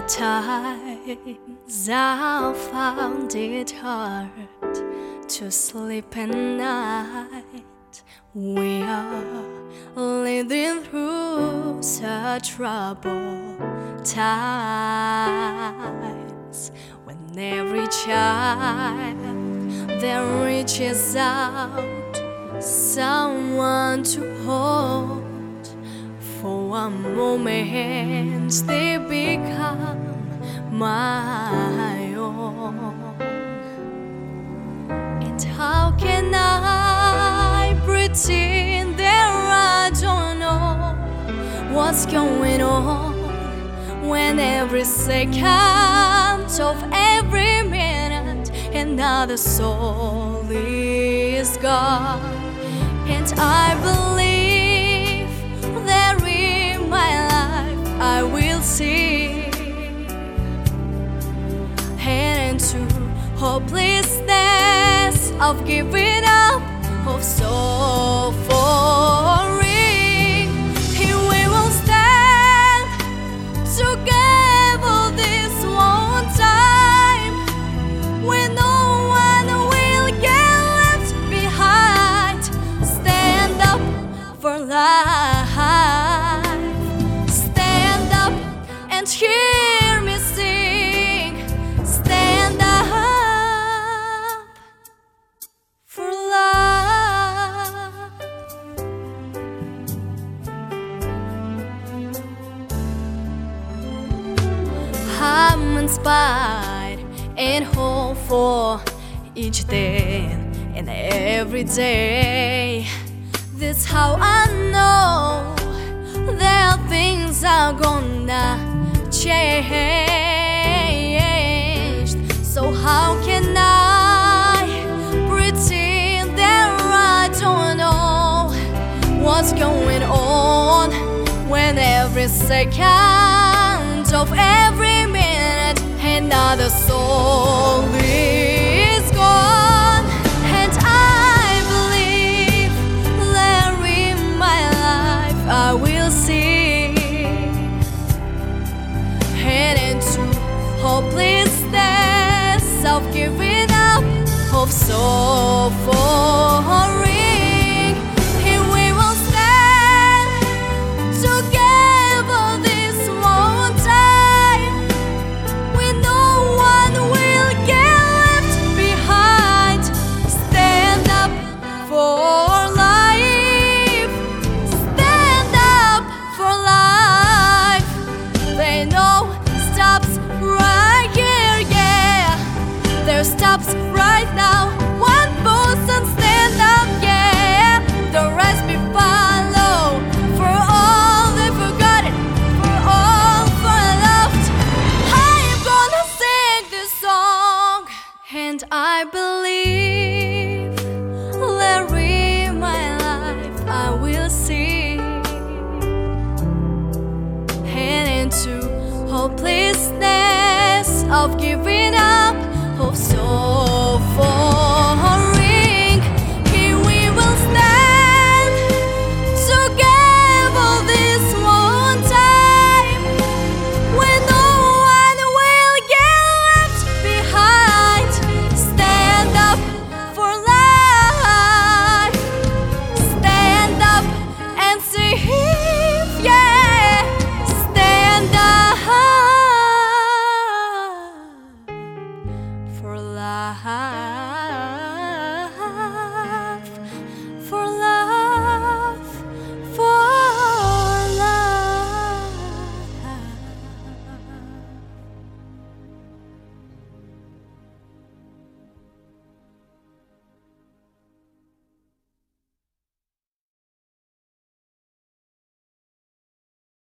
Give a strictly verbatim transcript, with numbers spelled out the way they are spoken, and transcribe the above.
At times I found it hard to sleep at night. We are living through such troubled times, when every child that reaches out someone to hold. For one moment they become my own. And how can I pretend that I don't know what's going on, when every second of every minute another soul is gone? And I believe that in my life I will see and into hopelessness of giving up, of suffering. Here we will stand together this one time, when no one will get left behind. Stand up for life. Stand up and hear me sing. Stand up for life. I'm inspired and hopeful each day and every day. That's how I know that things are gonna change. So how can I pretend that I don't know what's going on, when every second of every minute another soul is gone? And I believe that in my life I will see and into hopelessness of giving up, of suffering. Here we will stand together this one time, when no one will get left behind. Stand up for life. Stand up for life. They know stops right here, yeah. There stops right now. One person stand up, yeah. The rest be follow. For all they forgotten, for all for loved, I am gonna sing this song. And I believe that in my life I will see and into hopelessness of giving up, of suffering. Here we will stand together this one time, when no one will get left behind. Stand up for life. Stand up and sing, yeah. Stand up for life.